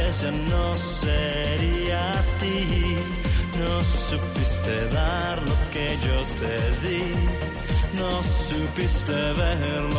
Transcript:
vez ya no sería así. No supiste dar lo que yo te di, no supiste ver